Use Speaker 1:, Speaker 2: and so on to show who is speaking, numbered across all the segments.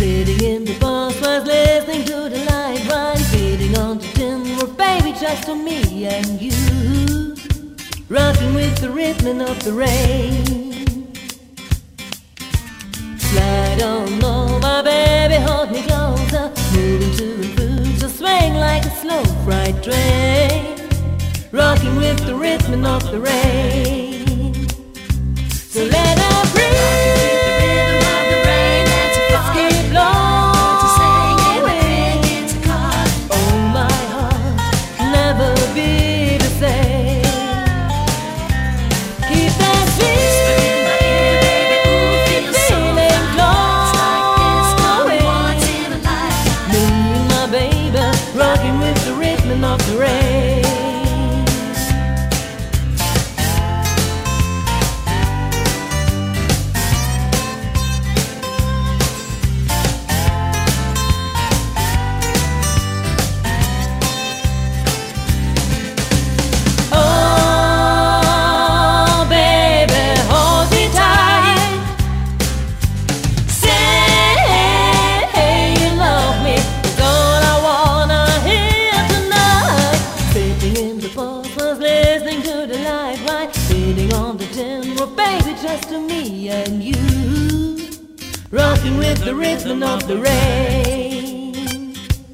Speaker 1: Sitting in the bus was listening to the light wine, sitting on the tin roof, baby, just for me and you, rocking with the rhythm of the rain. Slide on over, baby, hold me closer, moving to and through, so swing like a slow freight train, rocking with the rhythm of the rain. So let her breathe. Rocking with the rhythm of the rain. Oh, baby, hold me tight. Say you love me. It's all I wanna hear tonight. Sitting in the bus was listening to the light wine, sitting on the tin roof, baby, just to me and you, rocking with the rhythm of the rain.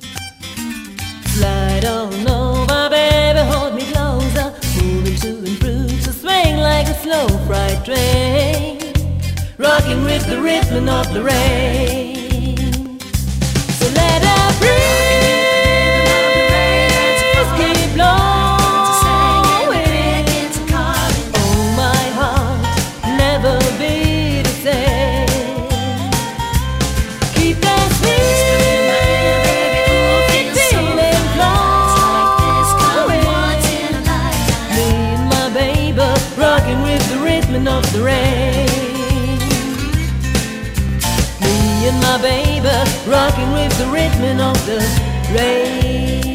Speaker 1: Slide on over, baby, hold me closer, moving to and through, so swing like a slow freight train, rocking with the rhythm of the rain. So let her breeze keep blowing. Oh, my heart never be the same. Keep that sweet feeling flowing. Me and my baby rocking with the rhythm of the rain. Me and my baby rocking with the rhythm of the rain.